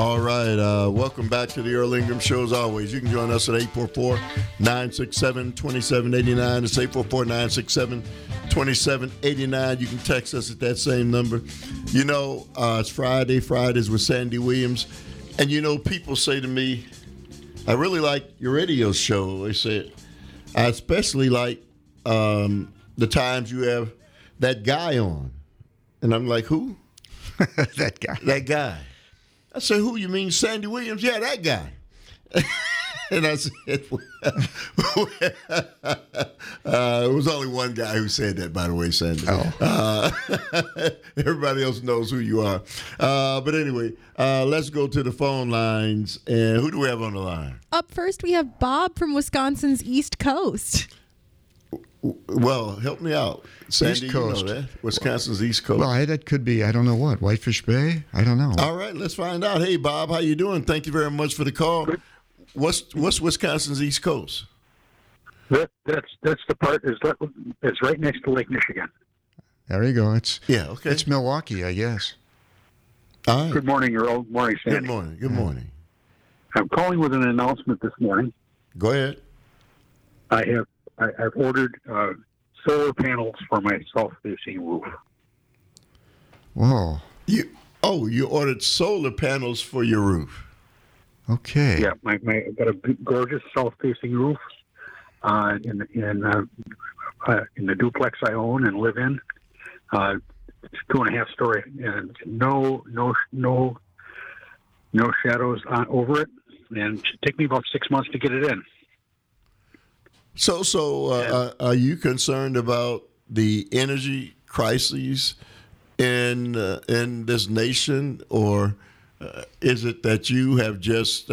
All right. Welcome back to the Earl Ingram Show as always. You can join us at 844-967-2789. It's 844-967-2789. You can text us at that same number. You know, it's Friday. Fridays with Sandy Williams. And, you know, people say to me, I really like your radio show. They say, I especially like the times you have that guy on. And I'm like, who? That guy. That guy. I said, who? You mean Sandy Williams? Yeah, that guy. And I said, it was only one guy who said that, by the way, Sandy. Everybody else knows who you are. But anyway, let's go to the phone lines. And who do we have on the line? Up first, we have Bob from Wisconsin's East Coast. Well, help me out. Sandy, East Coast. You know that. Wisconsin's East Coast. Well, that could be, I don't know what, Whitefish Bay? I don't know. All right, let's find out. Hey, Bob, how you doing? Thank you very much for the call. What's Wisconsin's East Coast? That's the part it's right next to Lake Michigan. There you go. It's Milwaukee, I guess. All right. Good morning, Earl. Morning, Sandy. Good morning. Good morning. I'm calling with an announcement this morning. Go ahead. I've ordered solar panels for my south-facing roof. Whoa. You ordered solar panels for your roof. Okay. Yeah, I've got a gorgeous south-facing roof in the duplex I own and live in. It's 2.5 story, and no shadows over it. And it should take me about 6 months to get it in. So, are you concerned about the energy crises in this nation, or is it that you have just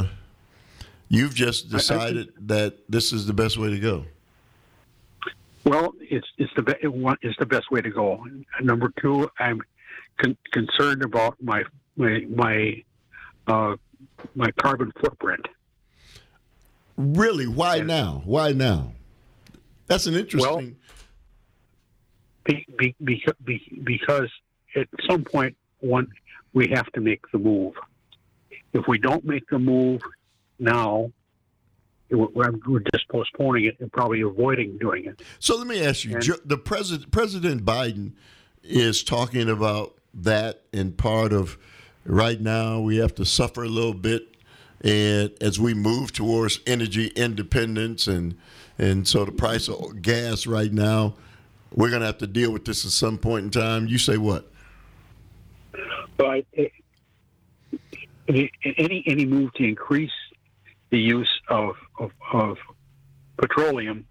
decided that this is the best way to go? Well, it's the best way to go. Number two, I'm concerned about my carbon footprint. Really? Why now? Why now? That's an interesting. Well, because at some point, we have to make the move. If we don't make the move now, we're just postponing it and probably avoiding doing it. So let me ask you: the President Biden is talking about that, and part of right now we have to suffer a little bit. And as we move towards energy independence, and so the price of gas right now, we're going to have to deal with this at some point in time. You say what? But any move to increase the use of petroleum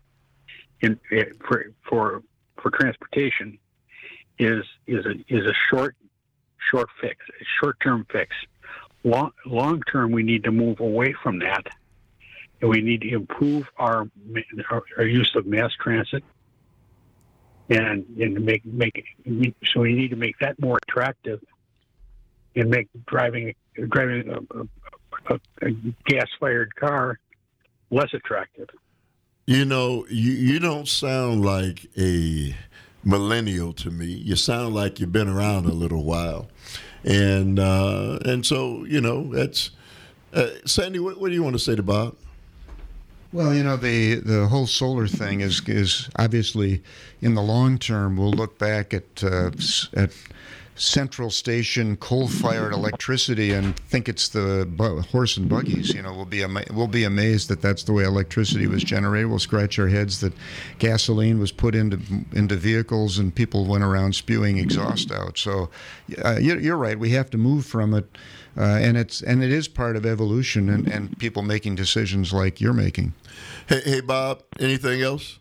for transportation is a short fix, a short-term fix. Long term, we need to move away from that, and we need to improve our use of mass transit, and make so we need to make that more attractive, and make driving a gas-fired car less attractive. You know, you don't sound like a millennial to me. You sound like you've been around a little while. And so, you know, that's Sandy, what do you want to say to Bob? Well, you know, the whole solar thing is obviously in the long term. We'll look back at central station coal-fired electricity and think it's the horse and buggies. You know, we'll be amazed that that's the way electricity was generated. We'll scratch our heads that gasoline was put into vehicles and people went around spewing exhaust out. So you're right. We have to move from it, and it is part of evolution and people making decisions like you're making. Hey, Bob. Anything else?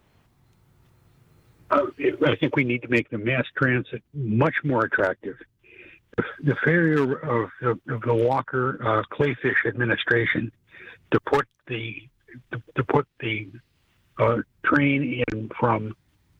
I think we need to make the mass transit much more attractive. The failure of the Walker Clayfish administration to put the train in from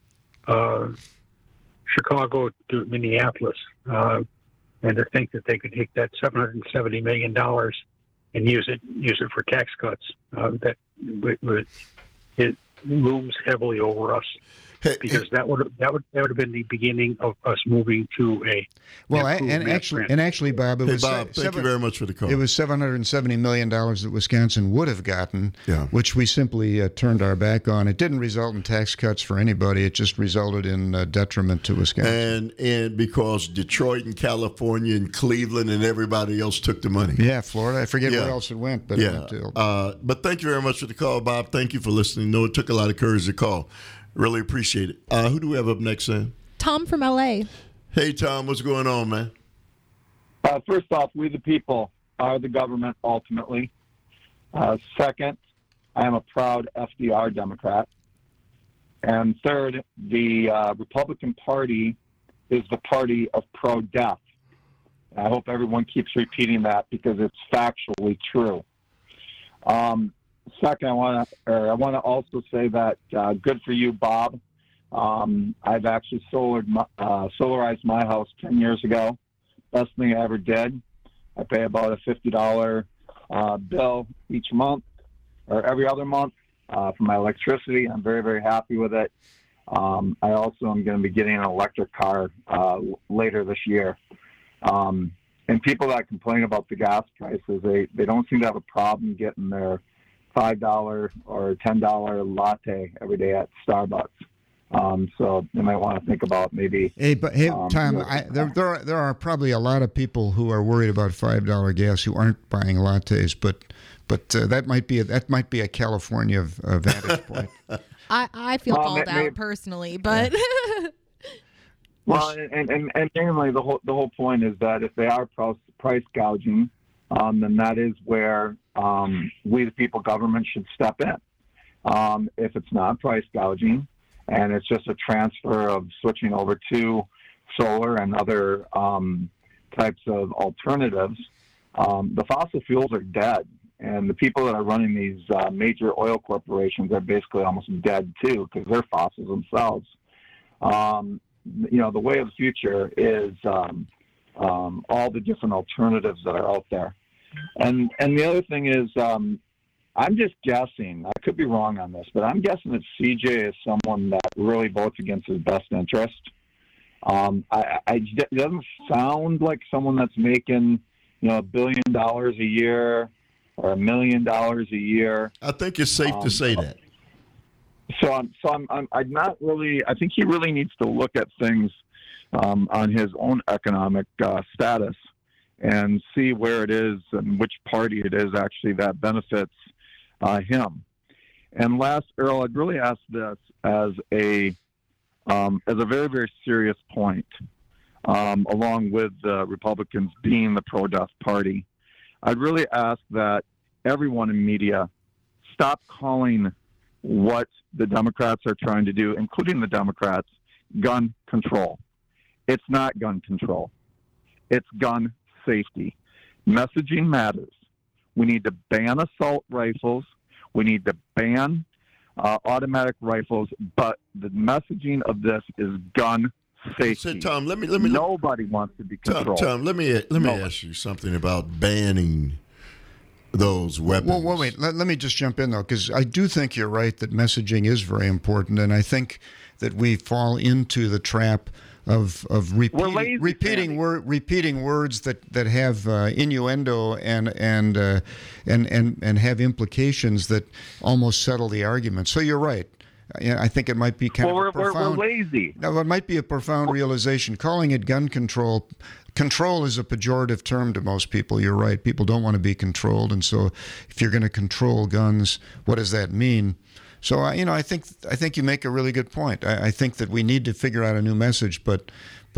Chicago to Minneapolis, and to think that they could take that $770 million and use it for tax cuts, it looms heavily over us. because that would have been the beginning of us moving to a Well, improved and mass transit. actually, Bob, it Hey, was Bob, thank you very much for the call. It was $770 million that Wisconsin would have gotten, Yeah. which we simply turned our back on. It didn't result in tax cuts for anybody. It just resulted in detriment to Wisconsin. And because Detroit and California and Cleveland and everybody else took the money. Yeah, Florida. I forget Yeah. where else it went, but it Yeah. went to. But thank you very much for the call, Bob. Thank you for listening. No, it took a lot of courage to call. Really appreciate it. Who do we have up next, Sam? Tom from LA. Hey, Tom, what's going on, man? First off, we the people are the government ultimately. Second, I am a proud FDR Democrat. And third, the Republican Party is the party of pro-death. I hope everyone keeps repeating that because it's factually true. Second, I want to also say that good for you, Bob. I've actually solarized my house 10 years ago. Best thing I ever did. I pay about a $50 bill each month or every other month for my electricity. I'm very, very happy with it. I also am going to be getting an electric car later this year. And people that complain about the gas prices, they don't seem to have a problem getting their $5 or $10 latte every day at Starbucks. So they might want to think about maybe. Hey, Tom, there are probably a lot of people who are worried about $5 gas who aren't buying lattes, but that might be a California vantage point. I feel called maybe, out personally, but well, and mainly the whole point is that if they are price gouging, then that is where we the people government should step in. If it's not price gouging, and it's just a transfer of switching over to solar and other types of alternatives, the fossil fuels are dead. And the people that are running these major oil corporations are basically almost dead too, because they're fossils themselves. The way of the future is all the different alternatives that are out there. And the other thing is, I'm just guessing, I could be wrong on this, but I'm guessing that CJ is someone that really votes against his best interest. It doesn't sound like someone that's making, $1 billion a year or $1 million a year. I think it's safe to say that. So I'm not really. I think he really needs to look at things on his own economic status and see where it is and which party it is actually that benefits him. And last, Earl, I'd really ask this as a very, very serious point, along with the Republicans being the pro-death party. I'd really ask that everyone in media stop calling what the Democrats are trying to do, including the Democrats, gun control. It's not gun control. It's gun safety. Messaging matters. We need to ban assault rifles. We need to ban automatic rifles. But the messaging of this is gun safety. So, Tom, let me. Nobody wants to be controlled. Tom, let me ask you something about banning those weapons. Well, wait. Let me just jump in though, because I do think you're right that messaging is very important, and I think that we fall into the trap of repeating words that have innuendo and have implications that almost settle the argument. So you're right. I think it might be kind of a profound. We're lazy. No, it might be a profound realization. Calling it gun control. Control is a pejorative term to most people. You're right. People don't want to be controlled, and so if you're going to control guns, what does that mean? So I think you make a really good point. I think that we need to figure out a new message, but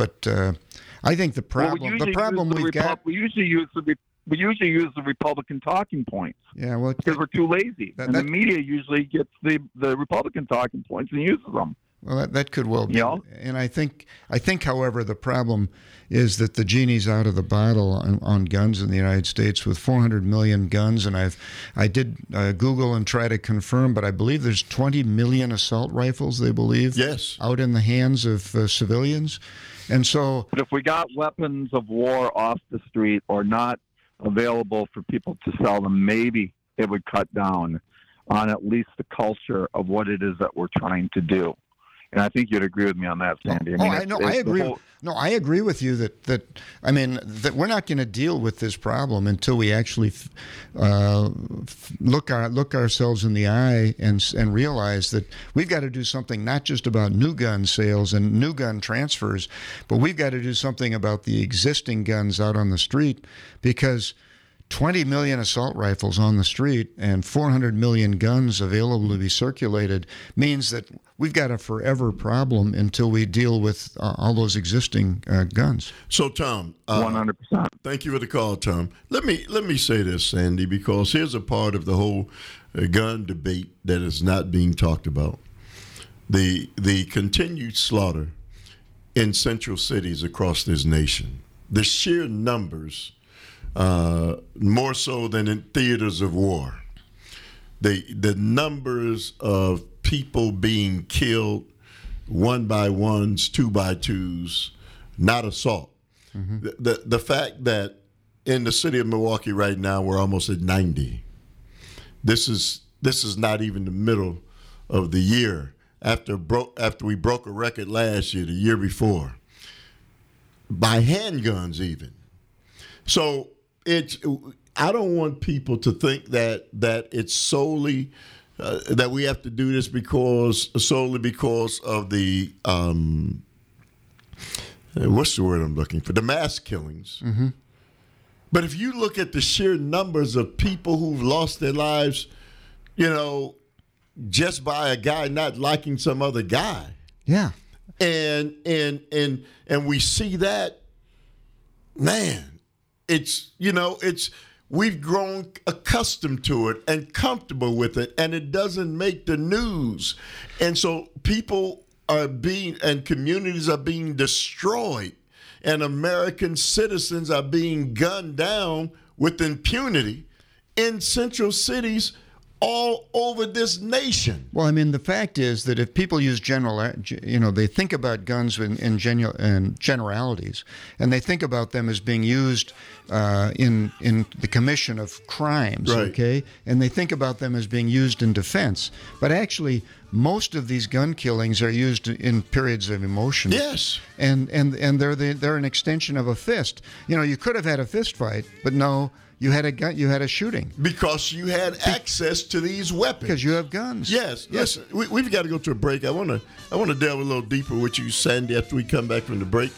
I think the problem we've got. We usually use the Republican talking points. Yeah, well, because we're too lazy, and the media usually gets the Republican talking points and uses them. Well, that could well be. Yeah. And I think, however, the problem is that the genie's out of the bottle on guns in the United States with 400 million guns. And I did Google and try to confirm, but I believe there's 20 million assault rifles, they believe, yes, out in the hands of civilians. And so, but if we got weapons of war off the street or not available for people to sell them, maybe it would cut down on at least the culture of what it is that we're trying to do. And I think you'd agree with me on that, Sandy. I agree. I agree with you that we're not going to deal with this problem until we actually look ourselves in the eye and realize that we've got to do something not just about new gun sales and new gun transfers, but we've got to do something about the existing guns out on the street, because 20 million assault rifles on the street and 400 million guns available to be circulated means that we've got a forever problem until we deal with all those existing guns. So, Tom, 100%. Thank you for the call, Tom. Let me say this, Sandy, because here's a part of the whole gun debate that is not being talked about. The continued slaughter in central cities across this nation, the sheer numbers, more so than in theaters of war. The numbers of people being killed, 1 by 1s, 2 by 2s, not assault. Mm-hmm. The fact that in the city of Milwaukee right now we're almost at 90. This is not even the middle of the year after we broke a record last year, the year before, by handguns even. So I don't want people to think that it's solely that we have to do this solely because of the what's the word I'm looking for? The mass killings. Mm-hmm. But if you look at the sheer numbers of people who've lost their lives, just by a guy not liking some other guy. Yeah. And we see that, man. We've grown accustomed to it and comfortable with it, and it doesn't make the news. And so people and communities are being destroyed, and American citizens are being gunned down with impunity in central cities all over this nation. Well, the fact is that if people use they think about guns in generalities, and they think about them as being used in the commission of crimes, right. Okay? And they think about them as being used in defense. But actually, most of these gun killings are used in periods of emotion. Yes. And they're an extension of a fist. You could have had a fist fight, but no. You had a gun. You had a shooting because you had access to these weapons. Because you have guns. Yes. Listen, we've got to go to a break. I want to delve a little deeper with you, Sandy, after we come back from the break.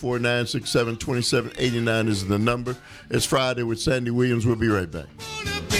844-967-2789 is the number. It's Friday with Sandy Williams. We'll be right back.